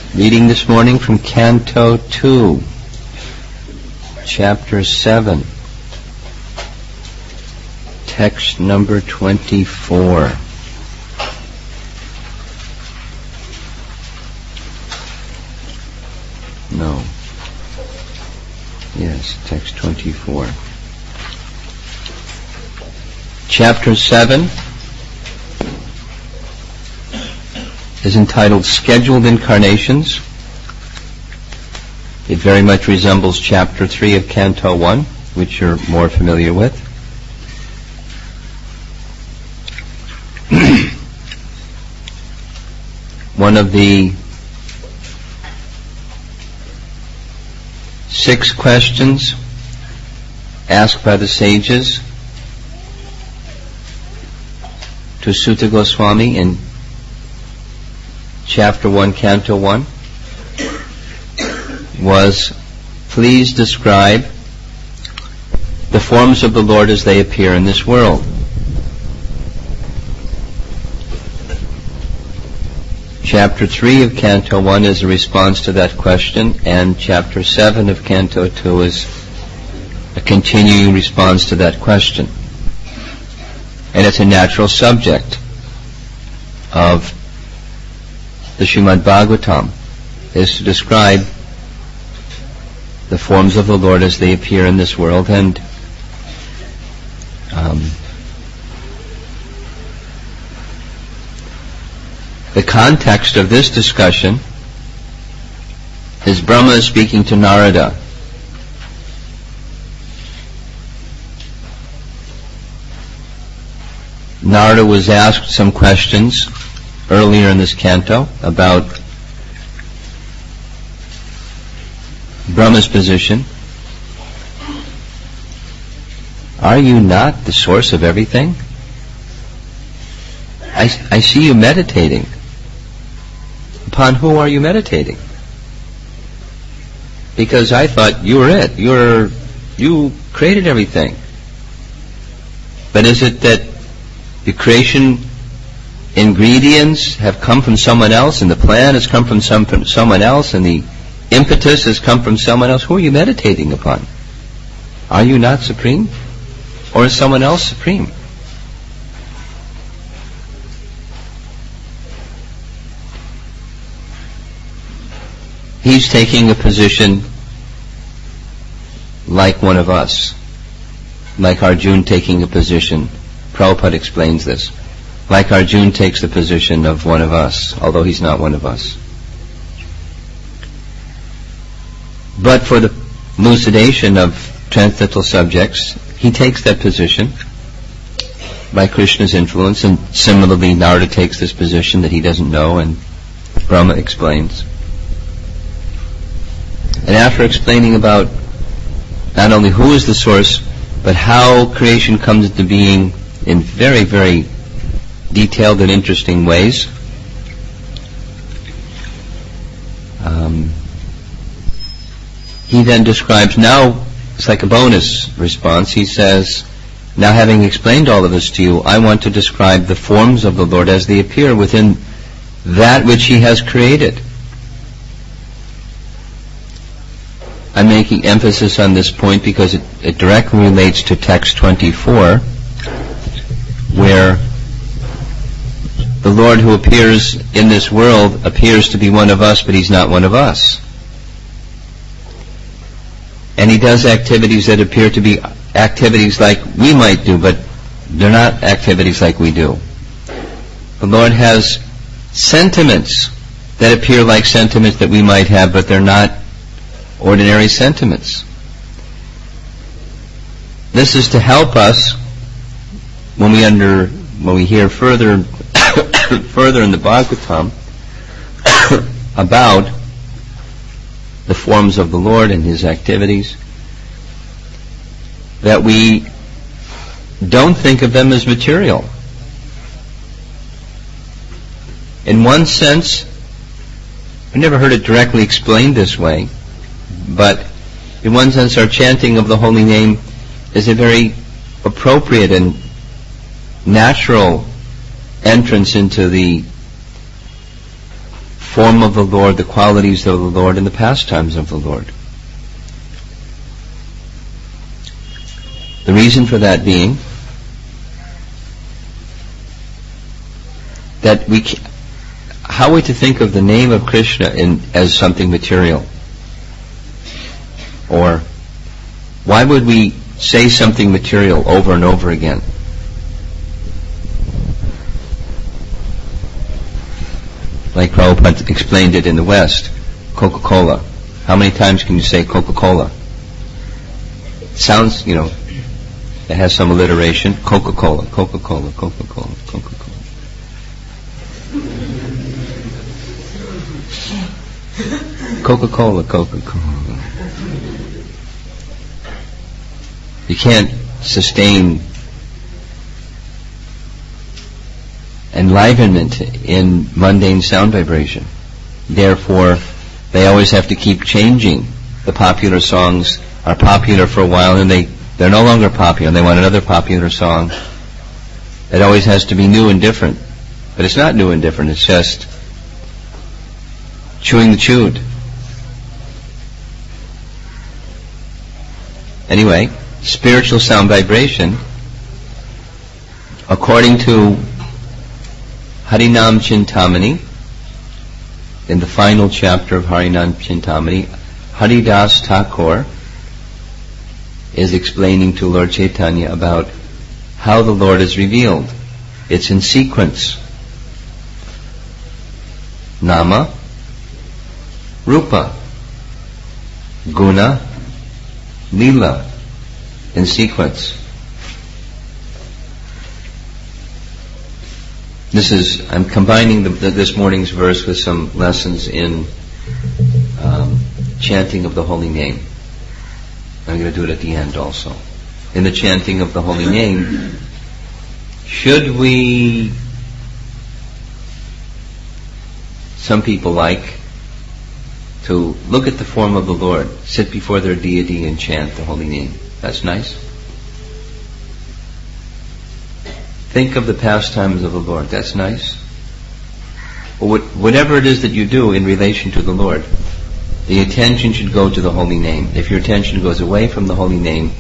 Reading this morning from Canto 2, Chapter 7, text number 24. No. Yes, text 24. Chapter 7 is entitled Scheduled Incarnations. It very much resembles Chapter 3 of Canto 1, which you're more familiar with. One of the 6 questions asked by the sages to Suta Goswami in Chapter 1, Canto 1, was, please describe the forms of the Lord as they appear in this world. Chapter 3 of Canto 1 is a response to that question, and Chapter 7 of Canto 2 is a continuing response to that question. And it's a natural subject of the Srimad Bhagavatam, is to describe the forms of the Lord as they appear in this world, and the context of this discussion is Brahma speaking to Narada. Narada was asked some questions earlier in this canto about Brahma's position. Are you not the source of everything? I see you meditating. Upon who are you meditating? Because I thought you were it. You created everything. But is it that the creation ingredients have come from someone else, and the plan has come from someone else, and the impetus has come from someone else? Who are you meditating upon? Are you not supreme? Or is someone else supreme? He's taking a position like one of us, like Arjuna taking a position. Prabhupada explains this. Like Arjuna takes the position of one of us, although he's not one of us. But for the elucidation of transcendental subjects, he takes that position by Krishna's influence, and similarly Narada takes this position that he doesn't know, and Brahma explains. And after explaining about not only who is the source, but how creation comes into being in very, very detailed and interesting ways, he then describes, now it's like a bonus response, he says, now having explained all of this to you, I want to describe the forms of the Lord as they appear within that which he has created. I'm making emphasis on this point because it directly relates to text 24, where the Lord who appears in this world appears to be one of us, but he's not one of us. And he does activities that appear to be activities like we might do, but they're not activities like we do. The Lord has sentiments that appear like sentiments that we might have, but they're not ordinary sentiments. This is to help us when we hear further in the Bhagavatam about the forms of the Lord and his activities, that we don't think of them as material. In one sense, I never heard it directly explained this way, but in one sense our chanting of the holy name is a very appropriate and natural entrance into the form of the Lord, the qualities of the Lord, and the pastimes of the Lord. The reason for that being that how are we to think of the name of Krishna as something material? Or why would we say something material over and over again? Like Prabhupada explained it in the West, Coca-Cola. How many times can you say Coca-Cola? It sounds, it has some alliteration. Coca-Cola, Coca-Cola, Coca-Cola, Coca-Cola. Coca-Cola, Coca-Cola. You can't sustain enlivenment in mundane sound vibration. Therefore, they always have to keep changing. The popular songs are popular for a while and they're no longer popular. They want another popular song. It always has to be new and different. But it's not new and different. It's just chewing the chewed. Anyway, spiritual sound vibration, according to Harinam Chintamani, in the final chapter of Harinam Chintamani, Haridas Thakur is explaining to Lord Chaitanya about how the Lord is revealed. It's in sequence. Nama, Rupa, Guna, Lila, in sequence. I'm combining this morning's verse with some lessons in chanting of the holy name. I'm going to do it at the end also. In the chanting of the holy name, should we, some people like to look at the form of the Lord, sit before their deity and chant the holy name. That's nice. Think of the pastimes of the Lord. That's nice. Whatever it is that you do in relation to the Lord, the attention should go to the holy name. If your attention goes away from the holy name,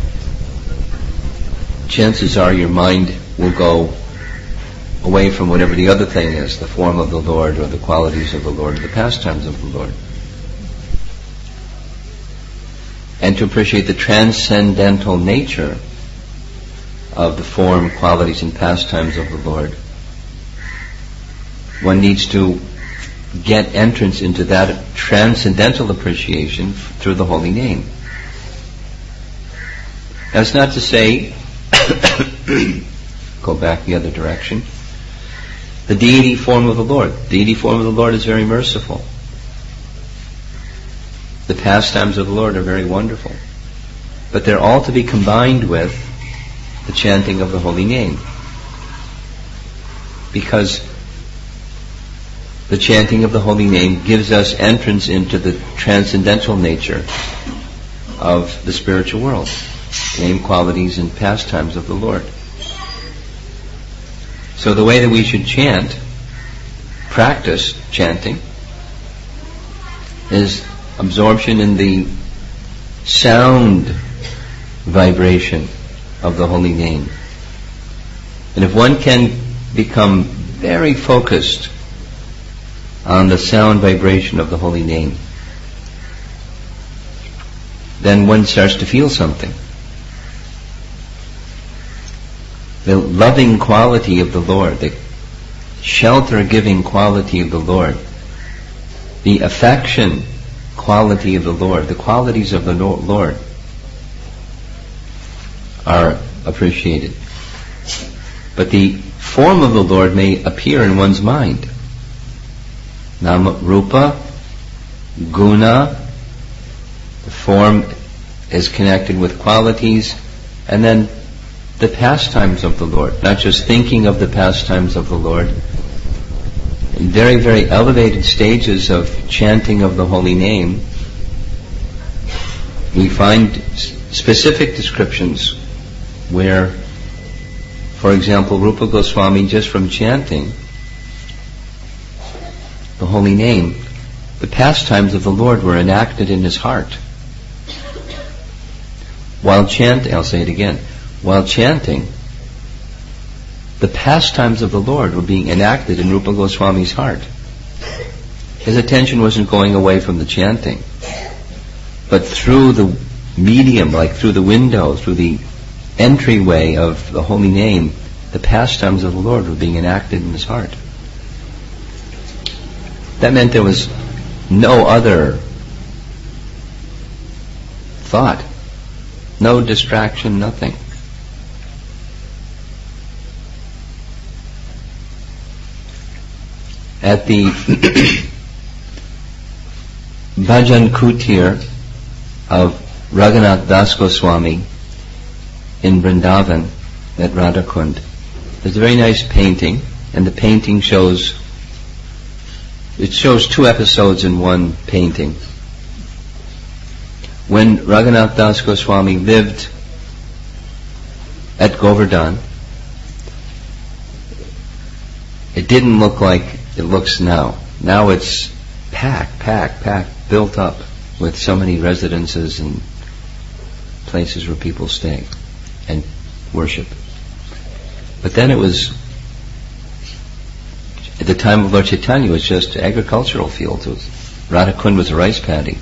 chances are your mind will go away from whatever the other thing is, the form of the Lord or the qualities of the Lord or the pastimes of the Lord. And to appreciate the transcendental nature of the form, qualities, and pastimes of the Lord, one needs to get entrance into that transcendental appreciation through the holy name. That's not to say, go back the other direction, the deity form of the Lord. The deity form of the Lord is very merciful. The pastimes of the Lord are very wonderful. But they're all to be combined with the chanting of the holy name. Because the chanting of the holy name gives us entrance into the transcendental nature of the spiritual world, name, qualities, and pastimes of the Lord. So the way that we should practice chanting, is absorption in the sound vibration of the holy name. And if one can become very focused on the sound vibration of the holy name, then one starts to feel something. The loving quality of the Lord, the shelter-giving quality of the Lord, the affection quality of the Lord, the qualities of the Lord are appreciated. But the form of the Lord may appear in one's mind. Nama, Rupa, Guna, the form is connected with qualities, and then the pastimes of the Lord. Not just thinking of the pastimes of the Lord. In very, very elevated stages of chanting of the holy name, we find specific descriptions where, for example, Rupa Goswami, just from chanting the holy name, the pastimes of the Lord were enacted in his heart. While chanting, I'll say it again, while chanting, the pastimes of the Lord were being enacted in Rupa Goswami's heart. His attention wasn't going away from the chanting, but through the medium, like through the window, through the entryway of the holy name, the pastimes of the Lord were being enacted in his heart. That meant there was no other thought, no distraction, nothing. At the Bhajan Kutir of Raghunath Das Goswami in Vrindavan at Radhakund, there's a very nice painting, and the painting shows 2 episodes in one painting. When Raghunath Das Goswami lived at Govardhan, it didn't look like it looks now. Now it's packed, built up with so many residences and places where people stay and worship. But then it was, at the time of Lord Chaitanya, it was just agricultural fields. Radhakund was a rice paddy.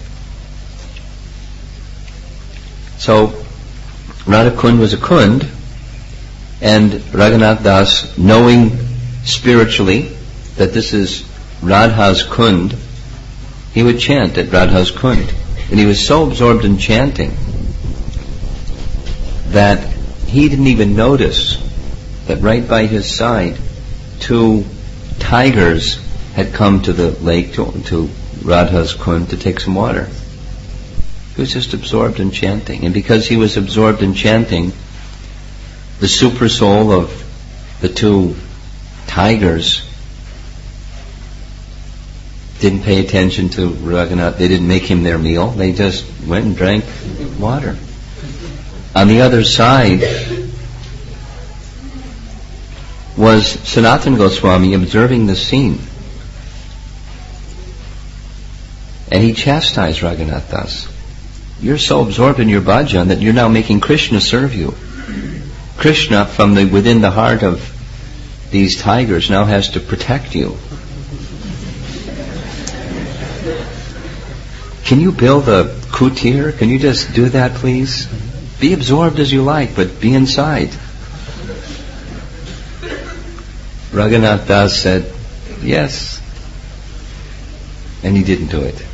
So Radhakund was a kund, and Raghunath Das, knowing spiritually that this is Radha's kund, he would chant at Radha's kund. And he was so absorbed in chanting that he didn't even notice that right by his side 2 tigers had come to the lake, to Radha's kund, to take some water. He was just absorbed in chanting. And because he was absorbed in chanting, the super soul of the 2 tigers didn't pay attention to Raghunath. They didn't make him their meal. They just went and drank water. On the other side was Sanatana Goswami observing the scene. And he chastised Raghunath Das. You're so absorbed in your bhajan that you're now making Krishna serve you. Krishna, from within the heart of these tigers, now has to protect you. Can you build a kutir? Can you just do that, please? Be absorbed as you like, but be inside. Raghunath Das said, yes. And he didn't do it.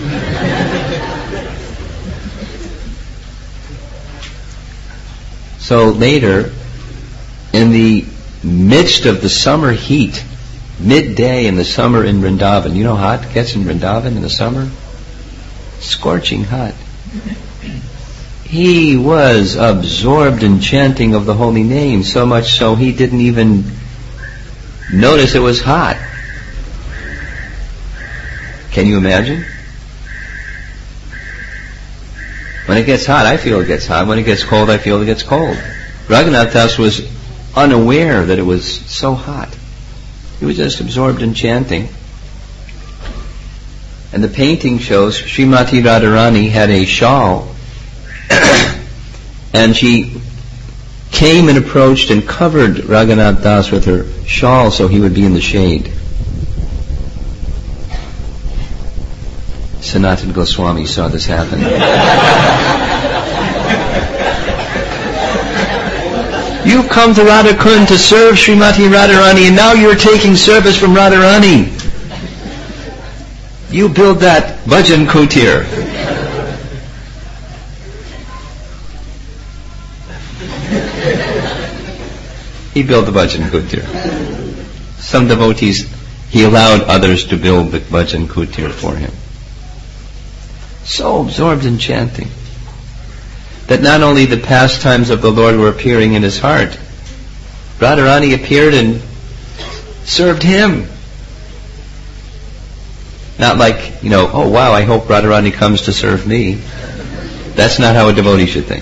So later, in the midst of the summer heat, midday in the summer in Vrindavan, you know how hot it gets in Vrindavan in the summer? Scorching hot. He was absorbed in chanting of the holy name, so much so he didn't even notice it was hot. Can you imagine? When it gets hot, I feel it gets hot. When it gets cold, I feel it gets cold. Raghunath Das was unaware that it was so hot. He was just absorbed in chanting. And the painting shows Srimati Radharani had a shawl and she came and approached and covered Raghunath Das with her shawl so he would be in the shade. Sanatana Goswami saw this happen. You've come to Radhakund to serve Srimati Radharani, and now you're taking service from Radharani. You build that bhajan kutir. He built the bhajan kutir. Some devotees, he allowed others to build the bhajan kutir for him. So absorbed in chanting that not only the pastimes of the Lord were appearing in his heart, Radharani appeared and served him. Not like, oh wow, I hope Radharani comes to serve me. That's not how a devotee should think.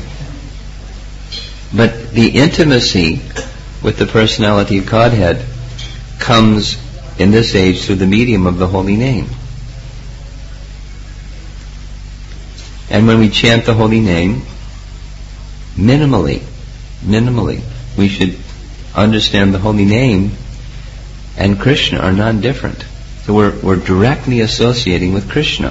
But the intimacy with the personality of Godhead comes in this age through the medium of the holy name. And when we chant the holy name, minimally, we should understand the holy name and Krishna are non-different. So we're directly associating with Krishna.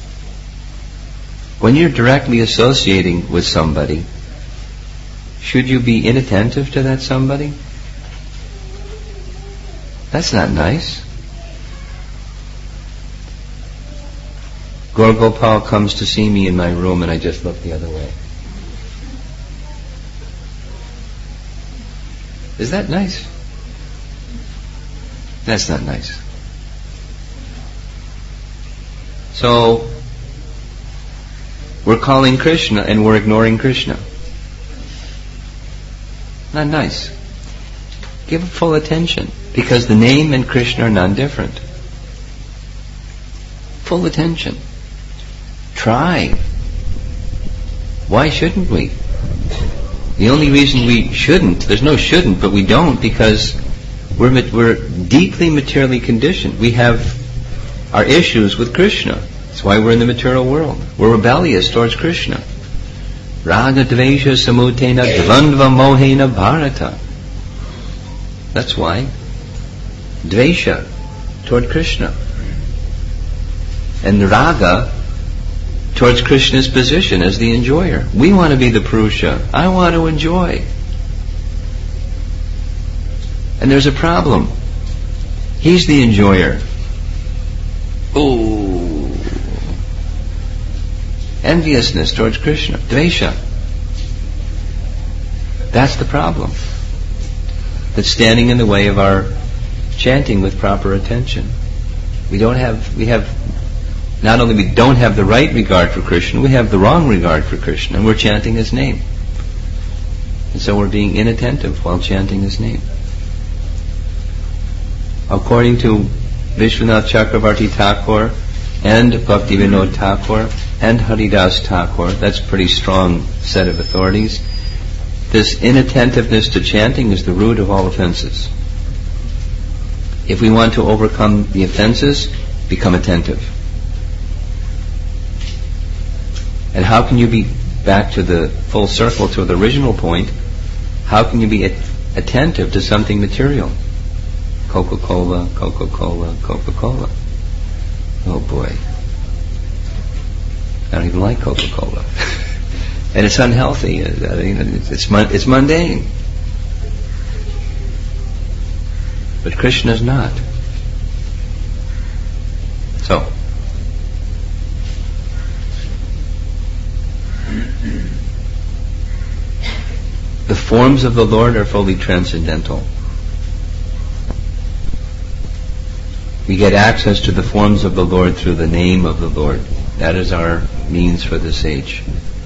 When you're directly associating with somebody, should you be inattentive to that somebody? That's not nice. Gaur Gopal comes to see me in my room and I just look the other way. Is that nice? That's not nice. So, we're calling Krishna and we're ignoring Krishna. Not nice. Give it full attention, because the name and Krishna are non-different. Full attention. Try. Why shouldn't we? The only reason we shouldn't, there's no shouldn't, but we don't, because we're deeply materially conditioned. We have our issues with Krishna. That's why we're in the material world. We're rebellious towards Krishna. Raga dvesha samutena dvandva mohena bharata. That's why. Dvesha toward Krishna. And raga towards Krishna's position as the enjoyer. We want to be the Purusha. I want to enjoy. And there's a problem. He's the enjoyer. Ooh. Enviousness towards Krishna. Dvesha. That's the problem. That's standing in the way of our chanting with proper attention. We not only we don't have the right regard for Krishna, we have the wrong regard for Krishna, and we're chanting His name. And so we're being inattentive while chanting His name. According to Vishwanath Chakravarti Thakur and Bhaktivinoda Thakur and Haridas Thakur, that's a pretty strong set of authorities, this inattentiveness to chanting is the root of all offenses. If we want to overcome the offenses, become attentive. And how can you be back to the full circle, to the original point? How can you be attentive to something material? Coca-Cola, Coca-Cola, Coca-Cola. Oh boy. I don't even like Coca-Cola. And it's unhealthy. It's mundane. But Krishna's not. So, the forms of the Lord are fully transcendental. We get access to the forms of the Lord through the name of the Lord. That is our means for this age.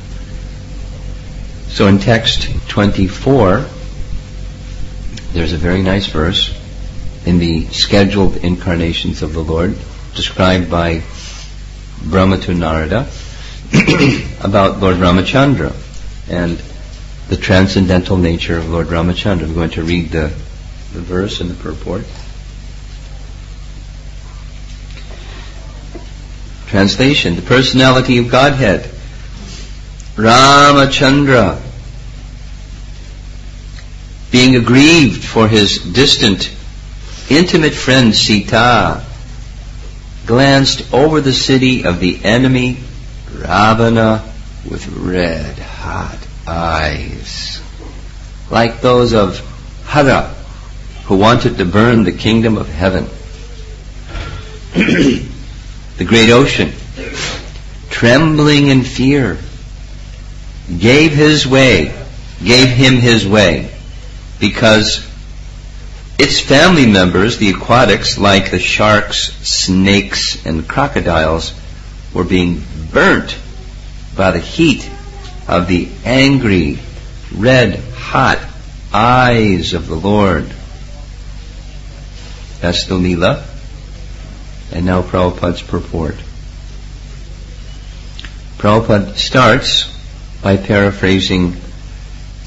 So in text 24, there's a very nice verse in the scheduled incarnations of the Lord, described by Brahma to Narada, about Lord Ramachandra and the transcendental nature of Lord Ramachandra. I'm going to read the verse and the purport. Translation: the personality of Godhead, Ramachandra, being aggrieved for his distant, intimate friend Sita, glanced over the city of the enemy Ravana with red hot eyes, like those of Hara, who wanted to burn the kingdom of heaven. The great ocean, trembling in fear, gave him his way, because its family members, the aquatics, like the sharks, snakes, and crocodiles, were being burnt by the heat of the angry, red-hot eyes of the Lord. That's the Leela. And now Prabhupada's purport. Prabhupada starts by paraphrasing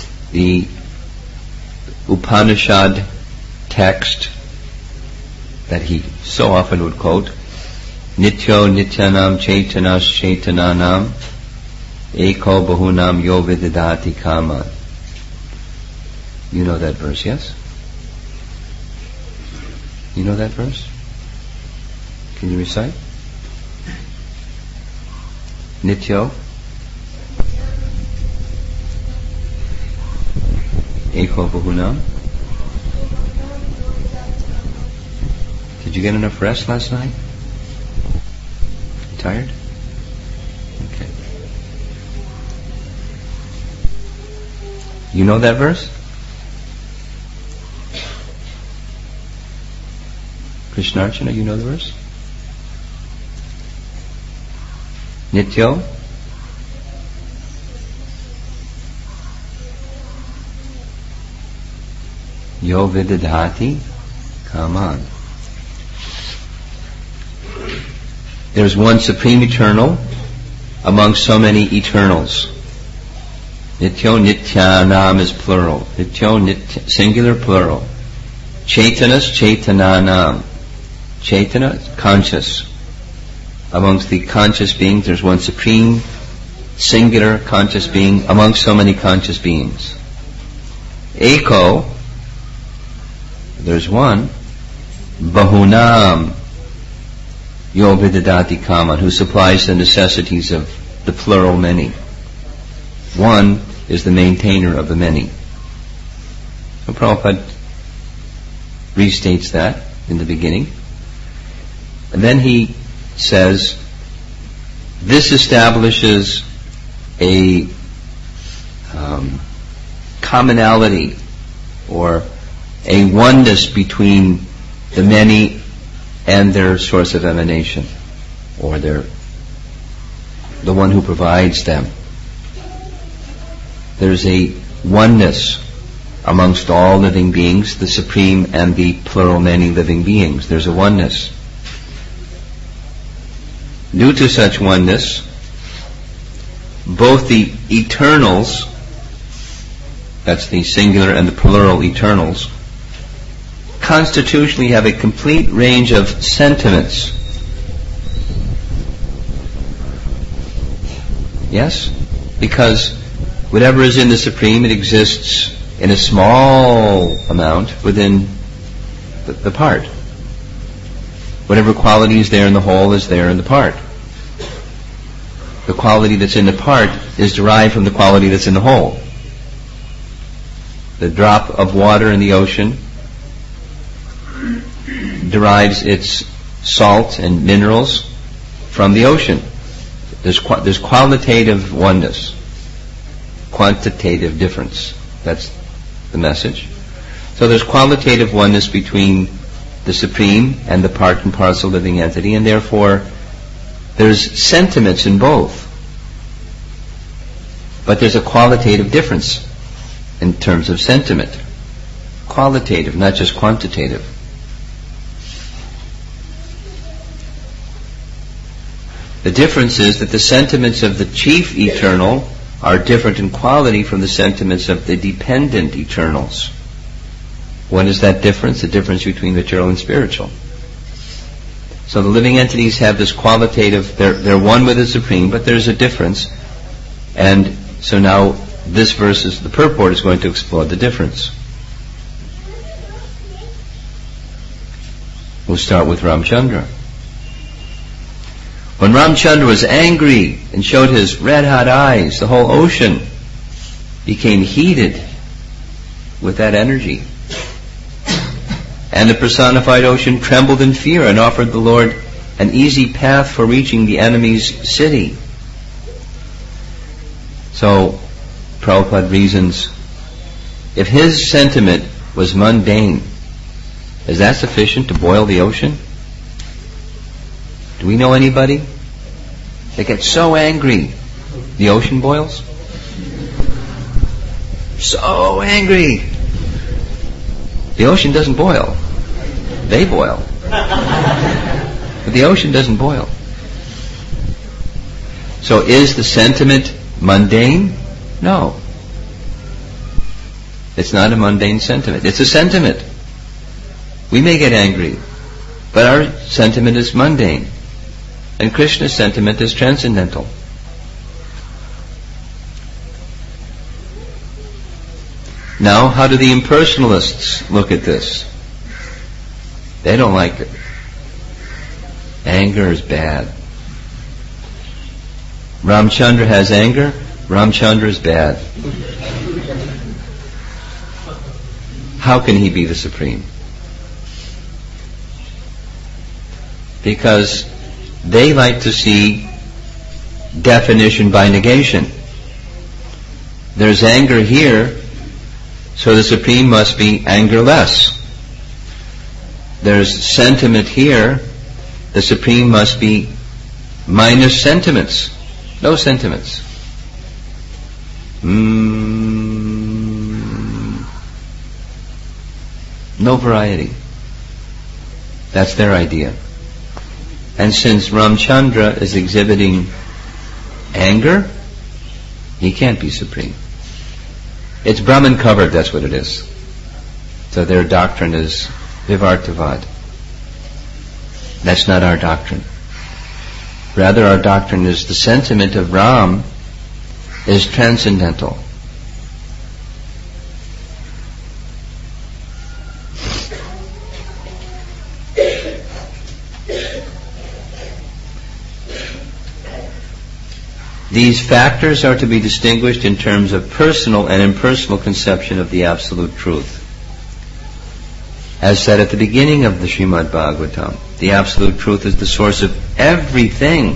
the Upanishad text that he so often would quote, Nityo Nityanam Chaitanas Chaitananam Eko Bahunam Yo Vididati Kaman. You know that verse, yes? You know that verse? Can you recite? Nityo Eko Bahunam. Did you get enough rest last night? You tired? Okay. You know that verse? Krishnarchana, you know the verse? Nityo? Yo Vididhati Kaman. There's one supreme eternal among so many eternals. Nityo Nityanam is plural. Nityo singular plural. Chaitanas Chaitananam. Chaitana, conscious. Amongst the conscious beings, there's one supreme, singular conscious being among so many conscious beings. Eko, there's one. Bahunam, Yo Vididati Kaman, who supplies the necessities of the plural many. One is the maintainer of the many. So Prabhupada restates that in the beginning. And then he says, this establishes a commonality or a oneness between the many and their source of emanation, or the one who provides them. There's a oneness amongst all living beings, the supreme and the plural many living beings. There's a oneness. Due to such oneness, both the eternals, that's the singular and the plural eternals, constitutionally have a complete range of sentiments. Yes? Because whatever is in the Supreme, it exists in a small amount within the part. Whatever quality is there in the whole is there in the part. The quality that's in the part is derived from the quality that's in the whole. The drop of water in the ocean derives its salt and minerals from the ocean. There's qualitative oneness, quantitative difference. That's the message. So there's qualitative oneness between the Supreme and the part and parcel living entity, and therefore there's sentiments in both. But there's a qualitative difference in terms of sentiment. Qualitative, not just quantitative. The difference is that the sentiments of the chief eternal are different in quality from the sentiments of the dependent eternals. What is that difference? The difference between material and spiritual. So the living entities have this qualitative, they're one with the Supreme, but there's a difference. And so now this verse, the purport is going to explore the difference. We'll start with Ramchandra. When Ramchandra was angry and showed his red-hot eyes, the whole ocean became heated with that energy. And the personified ocean trembled in fear and offered the Lord an easy path for reaching the enemy's city. So, Prabhupada reasons, if his sentiment was mundane, is that sufficient to boil the ocean? Do we know anybody that gets so angry the ocean boils? So angry. The ocean doesn't boil. They boil. But the ocean doesn't boil. So is the sentiment mundane? No. It's not a mundane sentiment. It's a sentiment. We may get angry. But our sentiment is mundane, and Krishna's sentiment is transcendental. Now, how do the impersonalists look at this? They don't like it. Anger is bad. Ramchandra has anger. Ramchandra is bad. How can he be the Supreme? Because they like to see definition by negation. There's anger here, so the Supreme must be angerless. There's sentiment here, the Supreme must be minus sentiments. No sentiments. No variety. That's their idea. And since Ramchandra is exhibiting anger, he can't be Supreme. It's Brahman covered, that's what it is. So their doctrine is Vivartavad. That's not our doctrine. Rather, our doctrine is the sentiment of Ram is transcendental. These factors are to be distinguished in terms of personal and impersonal conception of the absolute truth. As said at the beginning of the Srimad Bhagavatam, the absolute truth is the source of everything.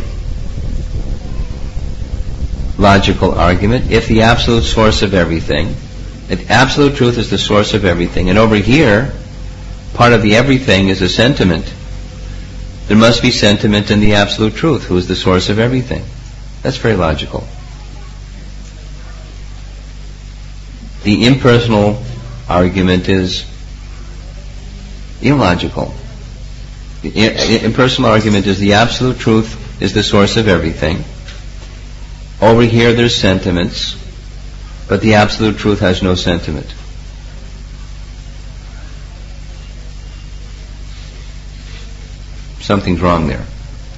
Logical argument, if the absolute source of everything, if absolute truth is the source of everything, and over here, part of the everything is a sentiment, there must be sentiment in the absolute truth, who is the source of everything. That's very logical. The impersonal argument is illogical. The impersonal argument is the absolute truth is the source of everything. Over here there's sentiments, but the absolute truth has no sentiment. Something's wrong there.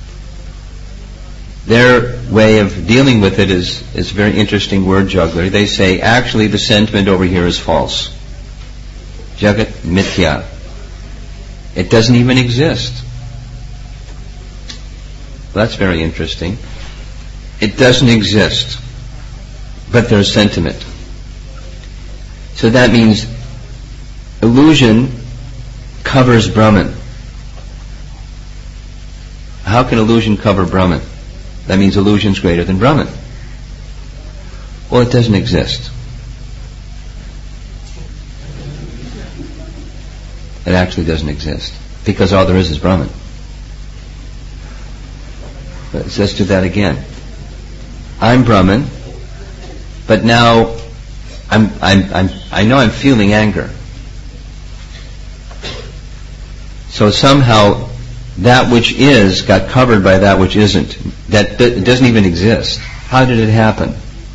Their way of dealing with it is a very interesting word juggler. They say, actually the sentiment over here is false. Jagat mithya. It doesn't even exist. Well, that's very interesting. It doesn't exist, but there's sentiment. So that means illusion covers Brahman. How can illusion cover Brahman? That means illusion's greater than Brahman. Well, it doesn't exist. It actually doesn't exist, because all there is Brahman. Let's do that again. I'm Brahman, but now I know I'm feeling anger. So somehow that which is got covered by that which isn't. That doesn't even exist. How did it happen?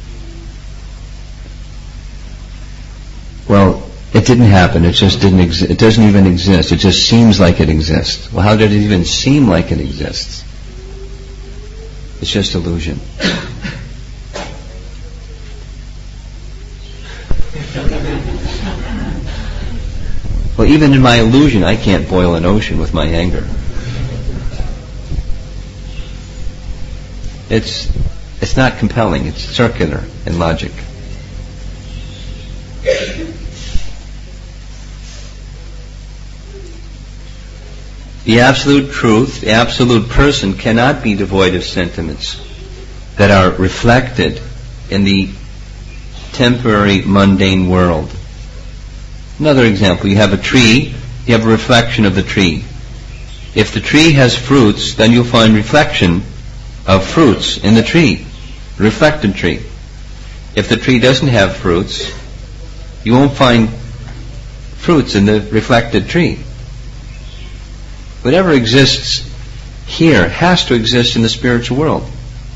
Well, it didn't happen. It just didn't exist. It doesn't even exist. It just seems like it exists. Well, how did it even seem like it exists? It's just illusion. Well, even in my illusion, I can't boil an ocean with my anger. It's not compelling. It's circular in logic. The absolute truth, the absolute person cannot be devoid of sentiments that are reflected in the temporary mundane world. Another example, you have a tree, you have a reflection of the tree. If the tree has fruits, then you'll find reflection of fruits in the tree, reflected tree. If the tree doesn't have fruits, you won't find fruits in the reflected tree. Whatever exists here has to exist in the spiritual world.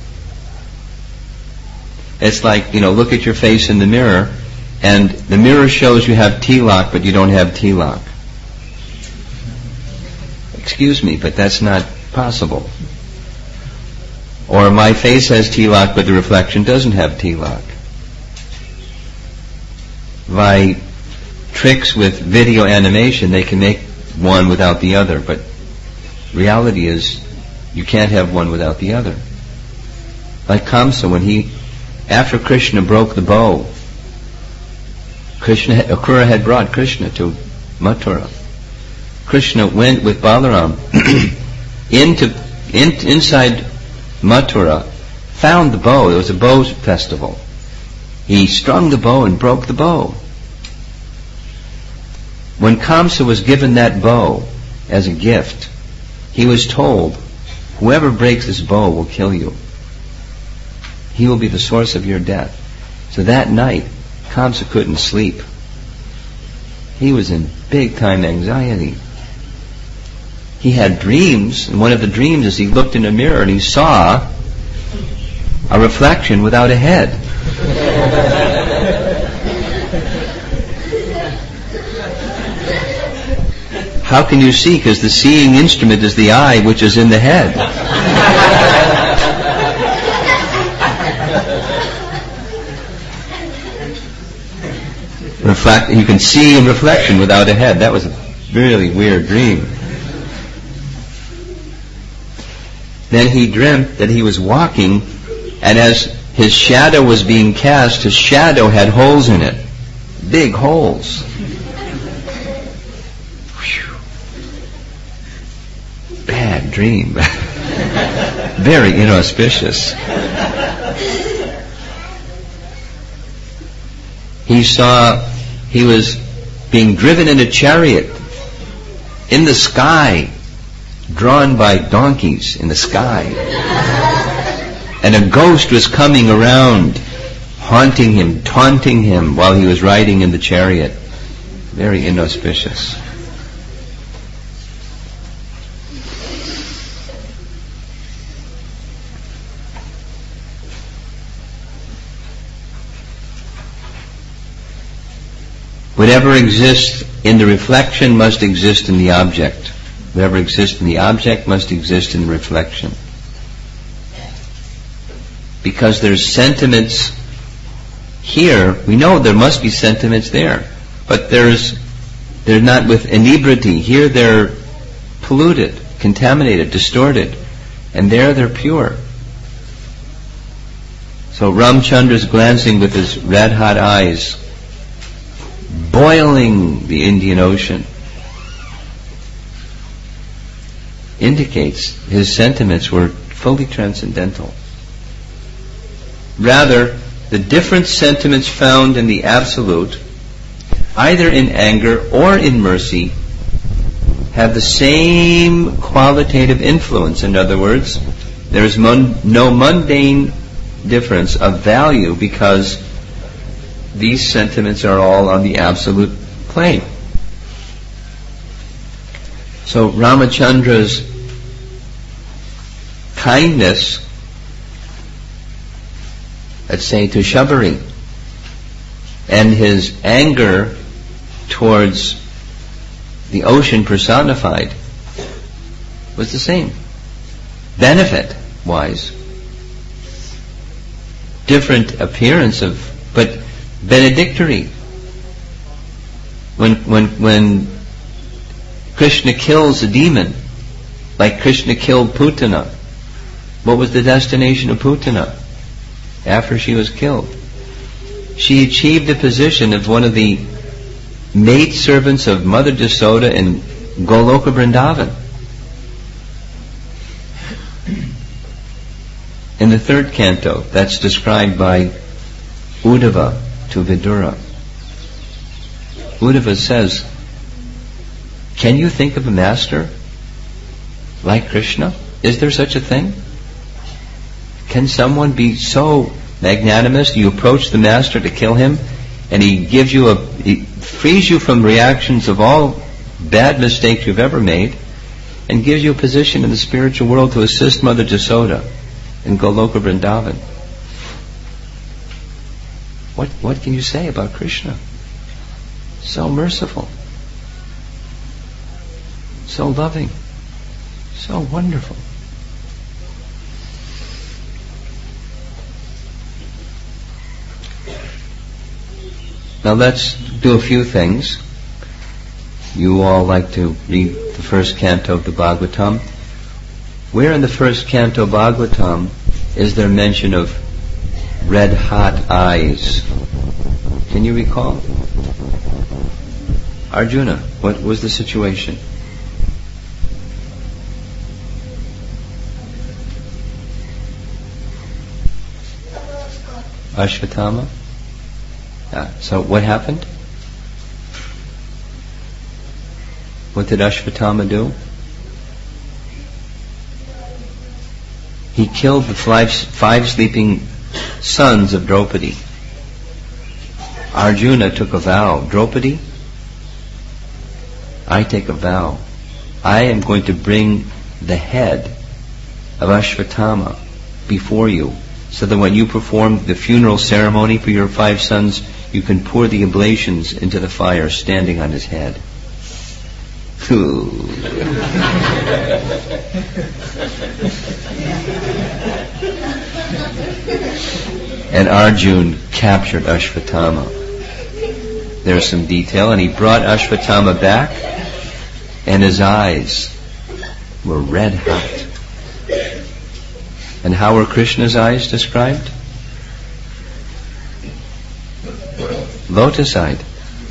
It's like, look at your face in the mirror, and the mirror shows you have tilak, but you don't have tilak. excuse me, but that's not possible. Or my face has tilak, but the reflection doesn't have tilak. By tricks with video animation, they can make one without the other, but reality is you can't have one without the other. Like Kamsa, after Krishna broke the bow, Akrura had brought Krishna to Mathura. Krishna went with Balaram inside Mathura, found the bow. There was a bow festival. He strung the bow and broke the bow. When Kamsa was given that bow as a gift, he was told, whoever breaks this bow will kill you. He will be the source of your death. So that night, Kamsa couldn't sleep. He was in big-time anxiety. He had dreams, and one of the dreams is he looked in a mirror and he saw a reflection without a head. How can you see? Because the seeing instrument is the eye, which is in the head. You can see a reflection without a head. That was a really weird dream. Then he dreamt that he was walking, and as his shadow was being cast, his shadow had holes in it. Big holes. Whew. Bad dream. Very inauspicious. He saw he was being driven in a chariot in the sky, drawn by donkeys in the sky. And a ghost was coming around, haunting him, taunting him while he was riding in the chariot. Very inauspicious. Whatever exists in the reflection must exist in the object. Whatever exists in the object must exist in the reflection. Because there's sentiments here, we know there must be sentiments there, but they're not with inebriety. Here they're polluted, contaminated, distorted, and there they're pure. So Ramchandra's glancing with his red-hot eyes, boiling the Indian Ocean, indicates his sentiments were fully transcendental. Rather, the different sentiments found in the Absolute, either in anger or in mercy, have the same qualitative influence. In other words, there is no mundane difference of value because these sentiments are all on the Absolute plane. So Ramachandra's kindness, let's say to Shabari, and his anger towards the ocean personified was the same, benefit-wise. Different appearance but benedictory. When Krishna kills a demon, like Krishna killed Putana, what was the destination of Putana after she was killed? She achieved the position of one of the maid servants of Mother Jasoda in Goloka Vrindavan. In the third canto, that's described by Uddhava to Vidura. Uddhava says, can you think of a master like Krishna? Is there such a thing? Can someone be so magnanimous you approach the master to kill him and he frees you from reactions of all bad mistakes you've ever made and gives you a position in the spiritual world to assist Mother Jasoda in Goloka Vrindavan? What can you say about Krishna? So merciful, so loving. So wonderful. Now let's do a few things. You all like to read the first canto of the Bhagavatam. Where in the first canto Bhagavatam is there mention of red hot eyes? Can you recall? Arjuna, what was the situation? Ashvatthama? So what happened? What did Ashvatthama do? He killed the five sleeping sons of Draupadi. Arjuna took a vow. Draupadi, I take a vow. I am going to bring the head of Ashvatthama before you, so that when you perform the funeral ceremony for your 5 sons, you can pour the oblations into the fire standing on his head. And Arjuna captured Ashvatthama. There's some detail, and he brought Ashvatthama back, and his eyes were red hot. And how were Krishna's eyes described? Lotus-eyed.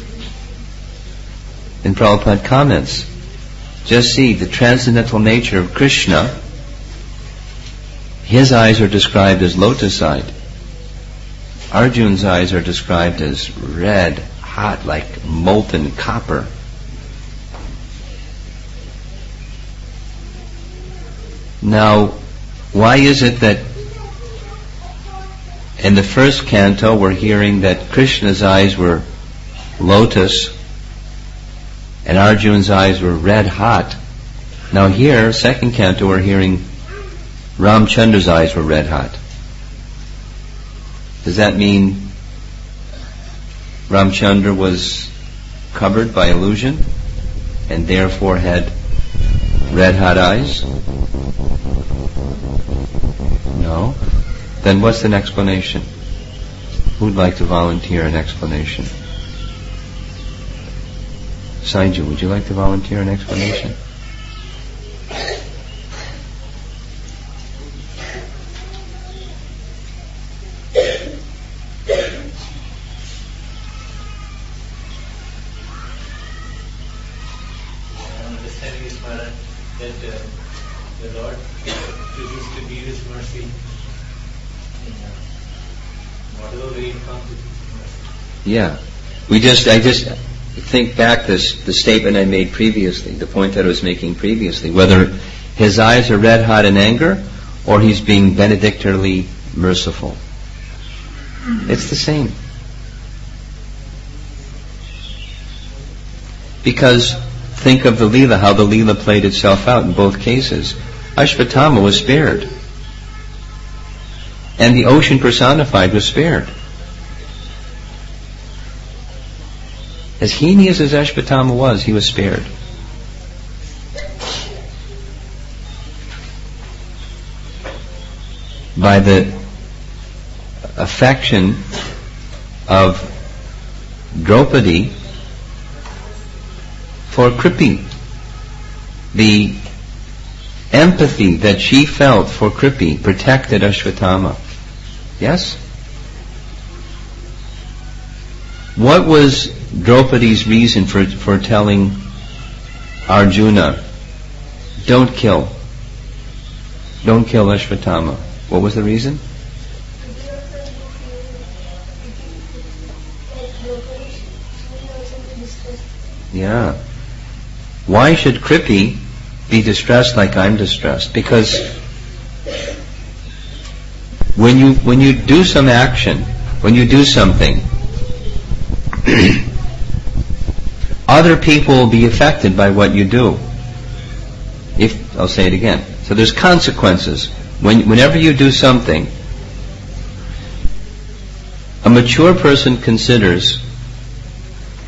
In Prabhupada comments, just see the transcendental nature of Krishna. His eyes are described as lotus-eyed. Arjuna's eyes are described as red, hot, like molten copper. Now, why is it that in the first canto we're hearing that Krishna's eyes were lotus and Arjuna's eyes were red hot? Now here, second canto, we're hearing Ramchandra's eyes were red hot. Does that mean Ramchandra was covered by illusion and therefore had red hot eyes? No. Then what's an explanation? Who'd like to volunteer an explanation? Saiju, would you like to volunteer an explanation? Understanding is that the Lord chooses to give His mercy in whatever way it comes. Yeah. I just think back the statement I made previously, the point that I was making previously, whether his eyes are red hot in anger or he's being benedictorily merciful. It's the same. Because think of the Leela, how the Leela played itself out in both cases. Ashvatthama was spared. And the ocean personified was spared. As heinous as Ashvatthama was, he was spared. By the affection of Draupadi for Kripi. The empathy that she felt for Kripi protected Ashvatthama. Yes? What was Draupadi's reason for telling Arjuna, don't kill Ashvatthama? What was the reason? Yeah. Why should Kripi be distressed like I'm distressed? Because when you do some action, when you do something, other people will be affected by what you do. I'll say it again. So there's consequences. Whenever you do something, a mature person considers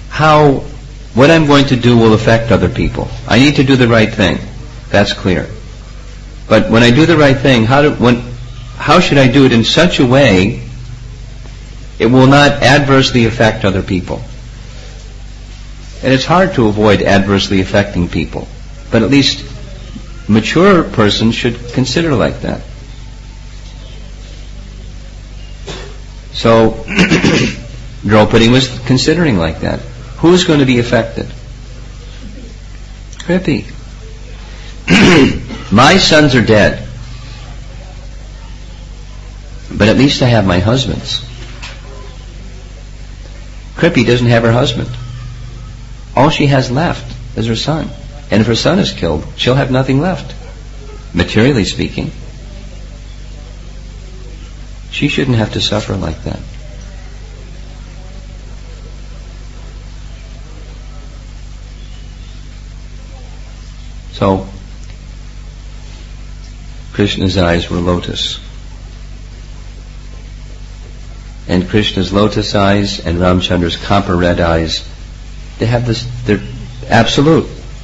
what I'm going to do will affect other people. I need to do the right thing. That's clear. But when I do the right thing, how should I do it in such a way it will not adversely affect other people? And it's hard to avoid adversely affecting people, but at least mature persons should consider like that. So Draupadi was considering like that. Who's going to be affected? Kripi. My sons are dead, but at least I have my husbands. Kripi doesn't have her husband. All she has left is her son. And if her son is killed, she'll have nothing left, materially speaking. She shouldn't have to suffer like that. So, Krishna's eyes were lotus. And Krishna's lotus eyes and Ramchandra's copper red eyes, they have this, they're absolute.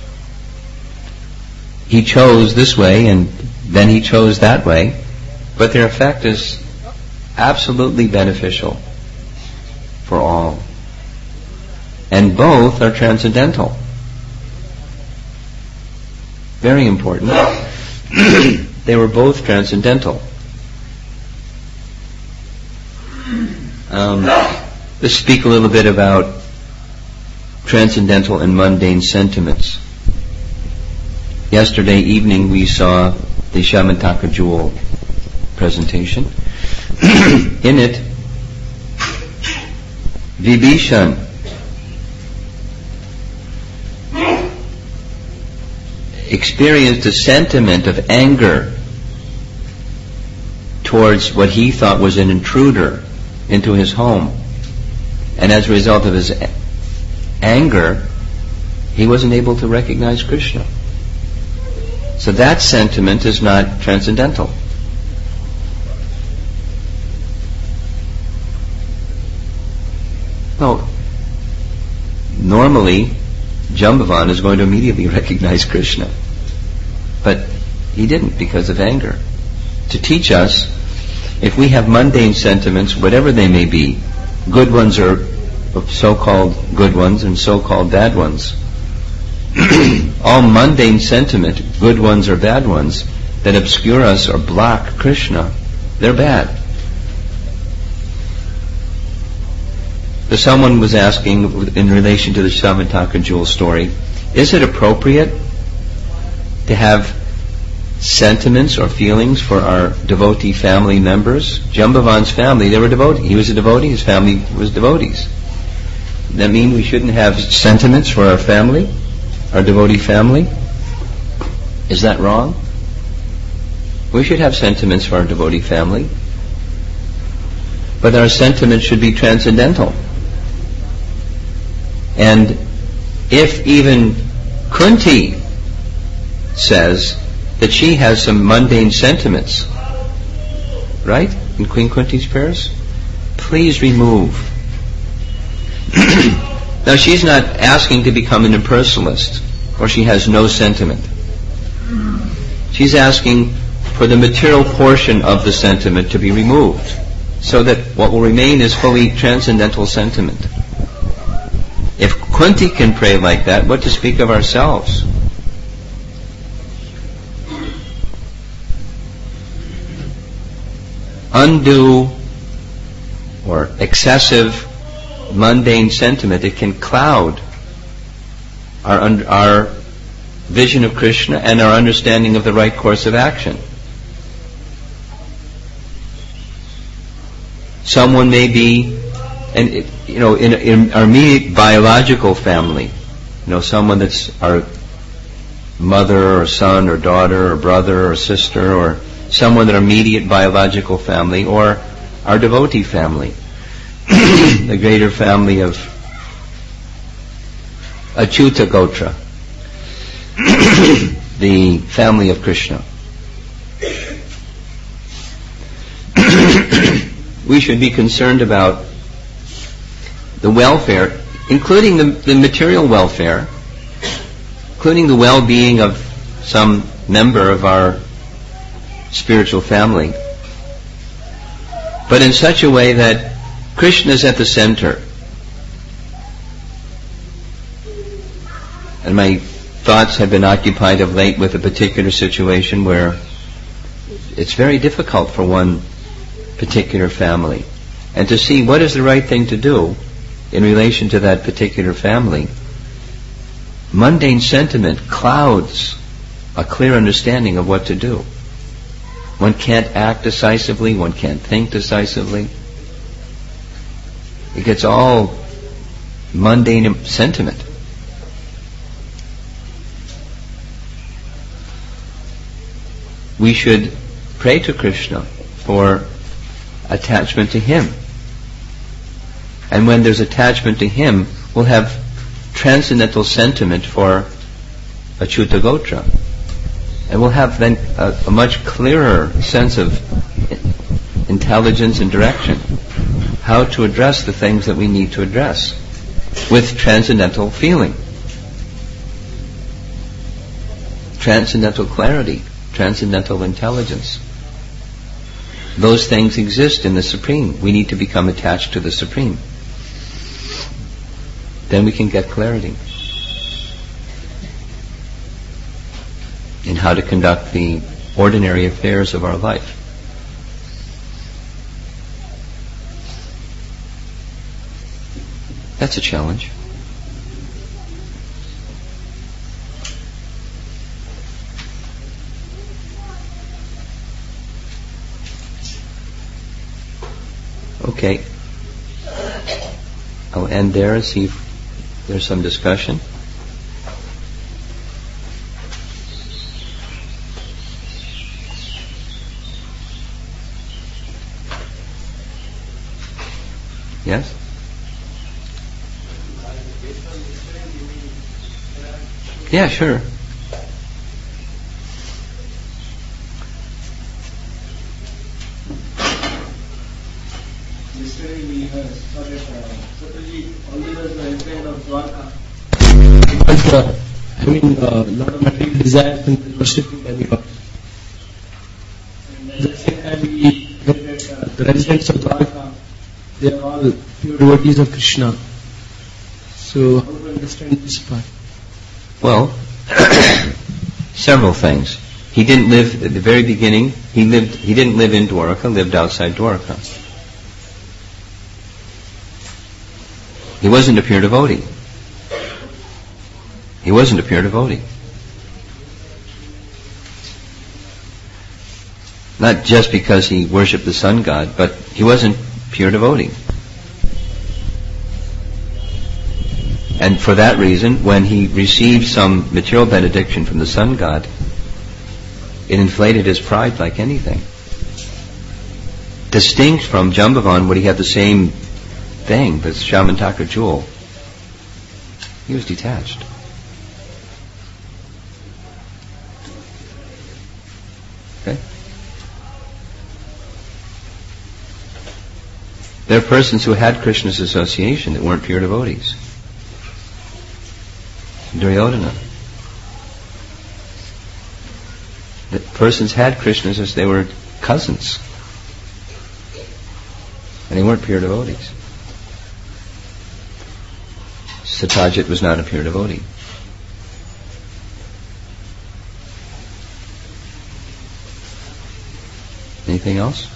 He chose this way and then he chose that way, but their effect is absolutely beneficial for all. And both are transcendental. Very important. They were both transcendental. Let's speak a little bit about transcendental and mundane sentiments. Yesterday evening we saw the Shamantaka Jewel presentation. In it, Vibhishan experienced a sentiment of anger towards what he thought was an intruder into his home. And as a result of his anger, he wasn't able to recognize Krishna. So that sentiment is not transcendental. No. Normally, Jambavan is going to immediately recognize Krishna. But he didn't because of anger. To teach us, if we have mundane sentiments, whatever they may be, good ones are so-called good ones and so-called bad ones. All mundane sentiment, good ones or bad ones, that obscure us or block Krishna, they're bad. So someone was asking in relation to the Shamantaka Jewel story, is it appropriate to have sentiments or feelings for our devotee family members? Jambavan's family, they were devotees. He was a devotee, his family was devotees. Does that mean we shouldn't have sentiments for our family, our devotee family? Is that wrong? We should have sentiments for our devotee family. But our sentiments should be transcendental. And if even Kunti says that she has some mundane sentiments, right, in Queen Kunti's prayers, please remove. Now she's not asking to become an impersonalist, or she has no sentiment. She's asking for the material portion of the sentiment to be removed, so that what will remain is fully transcendental sentiment. If Kunti can pray like that, what to speak of ourselves? Undue or excessive mundane sentiment, it can cloud our vision of Krishna and our understanding of the right course of action. Someone may be, and in our immediate biological family, someone that's our mother or son or daughter or brother or sister, or someone in our immediate biological family, or our devotee family, the greater family of Achyuta Gotra, the family of Krishna. We should be concerned about the welfare, including the material welfare, including the well-being of some member of our spiritual family, but in such a way that Krishna is at the center. And my thoughts have been occupied of late with a particular situation where it's very difficult for one particular family. And to see what is the right thing to do in relation to that particular family. Mundane sentiment clouds a clear understanding of what to do. One can't act decisively, one can't think decisively. It gets all mundane sentiment. We should pray to Krishna for attachment to Him. And when there's attachment to Him, we'll have transcendental sentiment for Achyuta Gotra. And we'll have then a much clearer sense of intelligence and direction. How to address the things that we need to address with transcendental feeling. Transcendental clarity. Transcendental intelligence. Those things exist in the Supreme. We need to become attached to the Supreme. Then we can get clarity in how to conduct the ordinary affairs of our life. That's a challenge. Okay. I'll end there and see if there's some discussion. Yes? Yeah, sure. Yesterday we saw that Satraji always was the husband of Dwarka. Having a lot of material desires and worshipping demigods. And at the same time we read that the residents of Dwarka, they are all pure devotees of Krishna. So how to understand this part? Well, several things. He didn't live at the very beginning. He didn't live in Dwarka. Lived outside Dwarka. He wasn't a pure devotee. He wasn't a pure devotee. Not just because he worshipped the sun god, but he wasn't pure devotee. And for that reason, when he received some material benediction from the sun god, it inflated his pride like anything. Distinct from Jambavan, where he had the same thing, the Shamantaka jewel. He was detached. Okay? There are persons who had Krishna's association that weren't pure devotees. Duryodhana. The persons had Krishna's as they were cousins. And they weren't pure devotees. Satyajit was not a pure devotee. Anything else?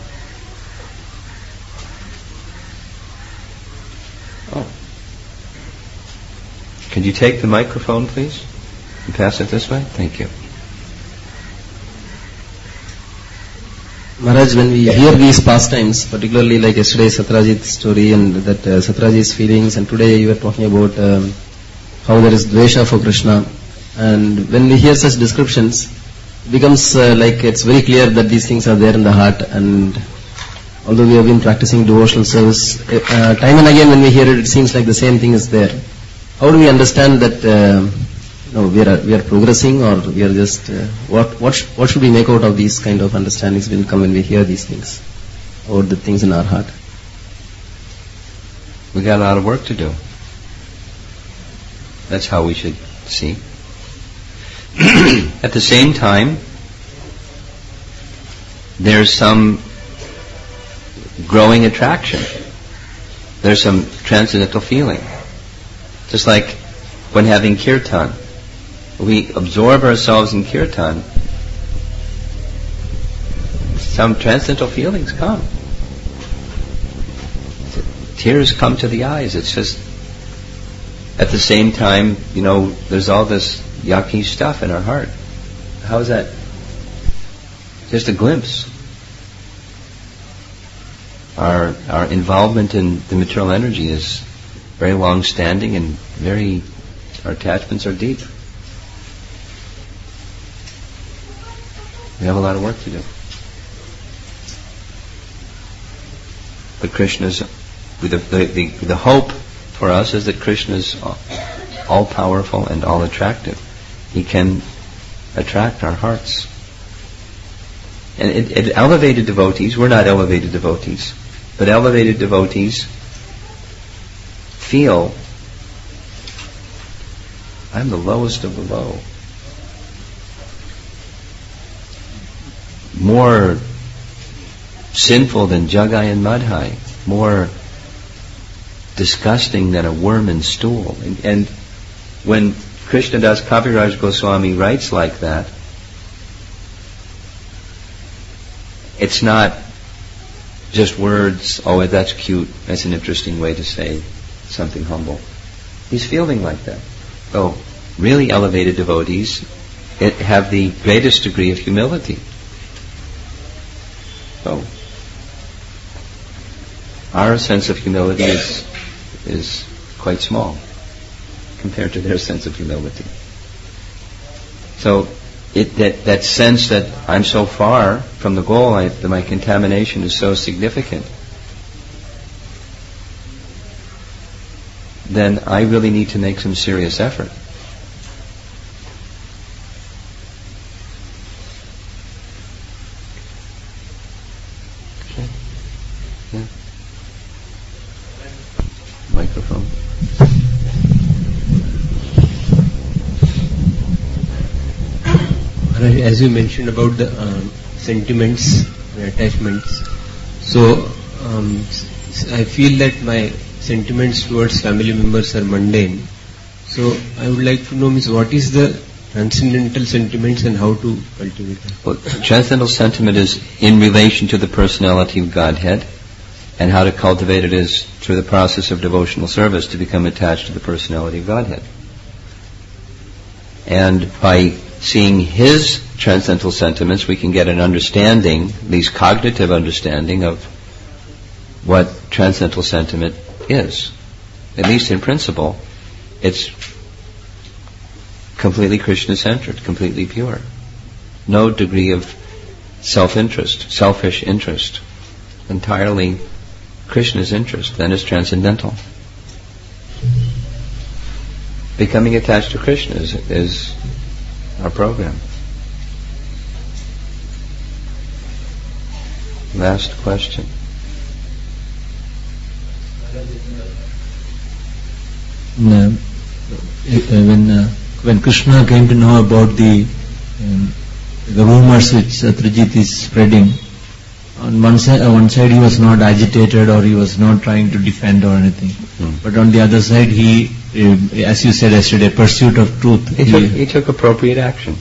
Oh. Could you take the microphone, please, and pass it this way? Thank you. Maharaj, when we hear these pastimes, particularly like yesterday Satyajit's story and that Satyajit's feelings, and today you were talking about how there is dvesha for Krishna, and when we hear such descriptions, it becomes like it's very clear that these things are there in the heart, and although we have been practicing devotional service, time and again when we hear it, it seems like the same thing is there. How do we understand that we are progressing, or we are just what should we make out of these kind of understandings when we hear these things, or the things in our heart? We got a lot of work to do. That's how we should see. At the same time, there's some growing attraction. There's some transcendental feeling. Just like when having kirtan. We absorb ourselves in kirtan, some transcendental feelings come. Tears come to the eyes. It's just, at the same time, there's all this yucky stuff in our heart. How is that? Just a glimpse. Our involvement in the material energy is very long-standing and our attachments are deep. We have a lot of work to do. But Krishna's, the hope for us is that Krishna is all-powerful and all-attractive. He can attract our hearts. And elevated devotees, we're not elevated devotees, but elevated devotees feel, I'm the lowest of the low. More sinful than Jagai and Madhai, more disgusting than a worm in stool. And when Krishnadas Kaviraj Goswami writes like that, it's not just words, oh, that's cute, that's an interesting way to say something humble. He's feeling like that. Oh, really elevated devotees have the greatest degree of humility. So, our sense of humility is quite small compared to their sense of humility. So, that sense that I'm so far from the goal, that my contamination is so significant, then I really need to make some serious effort. Okay. Yeah. Microphone. As you mentioned about the sentiments and attachments, so I feel that my sentiments towards family members are mundane. So I would like to know, what is the transcendental sentiments and how to cultivate them? Well, transcendental sentiment is in relation to the personality of Godhead, and how to cultivate it is through the process of devotional service to become attached to the personality of Godhead. And by seeing His transcendental sentiments, we can get an understanding, at least cognitive understanding, of what transcendental sentiment is. At least in principle, it's completely Krishna-centered, completely pure. No degree of self-interest, selfish interest. Entirely Krishna's interest, then is transcendental. Becoming attached to Krishna is our program. Last question. When Krishna came to know about the rumors which Satyajit is spreading, on one side he was not agitated or he was not trying to defend or anything. But on the other side, he, as you said yesterday, pursuit of truth. He took appropriate action.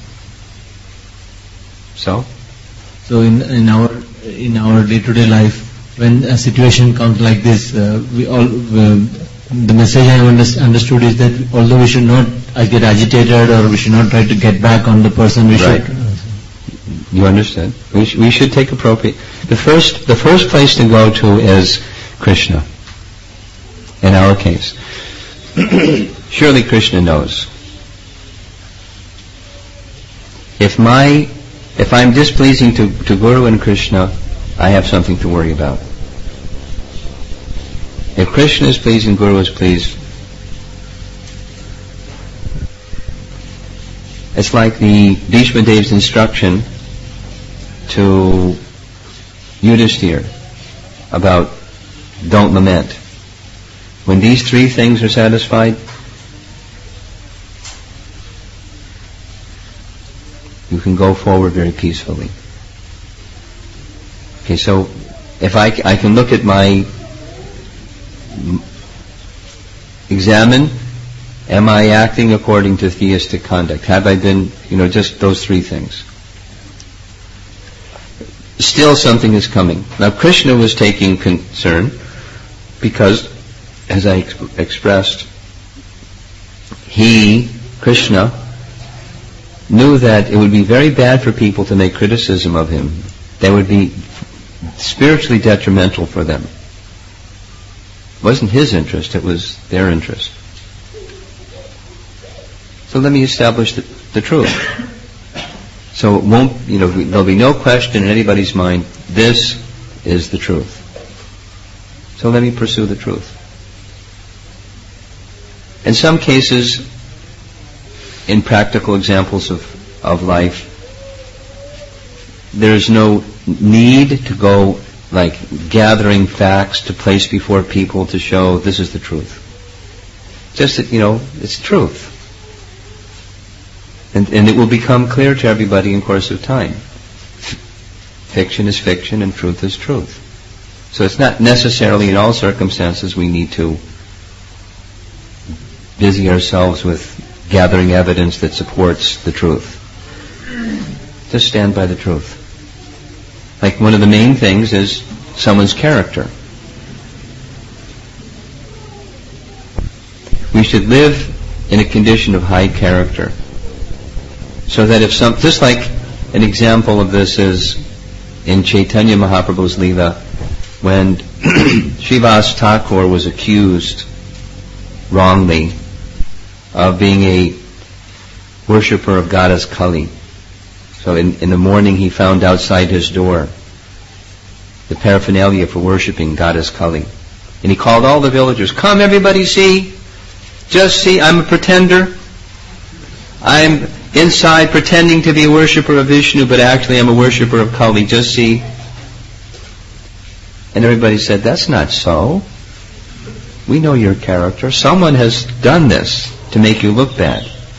So in our day-to-day life, when a situation comes like this, the message I understood is that although we should not get agitated or we should not try to get back on the person, we should. You understand? We should take appropriate. The first place to go to is Krishna. In our case, surely Krishna knows. If I'm displeasing to Guru and Krishna, I have something to worry about. If Krishna is pleased and Guru is pleased, it's like the Bhishma Dev's instruction to Yudhishthira about don't lament. When these three things are satisfied, you can go forward very peacefully. Okay, so if I can look at examine, am I acting according to theistic conduct? Have I been, just those three things. Still something is coming. Now Krishna was taking concern because, as I expressed, Krishna, knew that it would be very bad for people to make criticism of him. That would be spiritually detrimental for them. It wasn't his interest, it was their interest. So let me establish the truth. So it won't, there'll be no question in anybody's mind, this is the truth. So let me pursue the truth. In some cases, in practical examples of life, there's no need to go like gathering facts to place before people to show this is the truth. Just that, it's truth. And it will become clear to everybody in course of time. Fiction is fiction and truth is truth. So it's not necessarily in all circumstances we need to busy ourselves with gathering evidence that supports the truth. Just stand by the truth. Like one of the main things is someone's character. We should live in a condition of high character. So that just like an example of this is in Chaitanya Mahaprabhu's Leela, when Srivas Thakur was accused wrongly of being a worshipper of goddess Kali. So in the morning he found outside his door the paraphernalia for worshipping goddess Kali. And he called all the villagers, come everybody see, just see, I'm a pretender. I'm inside pretending to be a worshipper of Vishnu, but actually I'm a worshipper of Kali, just see. And everybody said, that's not so. We know your character. Someone has done this to make you look bad.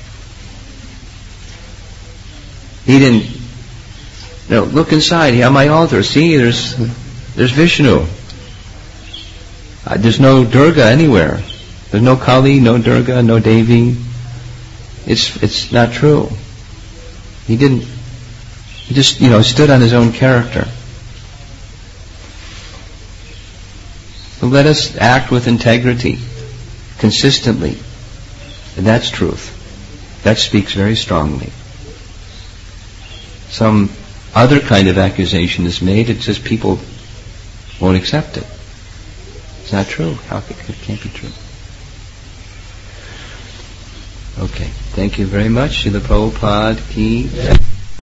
He didn't, look inside, here on my altar, see, there's Vishnu. There's no Durga anywhere. There's no Kali, no Durga, no Devi. It's not true. He just, stood on his own character. So let us act with integrity, consistently. And that's truth. That speaks very strongly. Some other kind of accusation is made, it's just people won't accept it. It's not true. It can't be true. Okay. Thank you very much. Srila Prabhupada ki.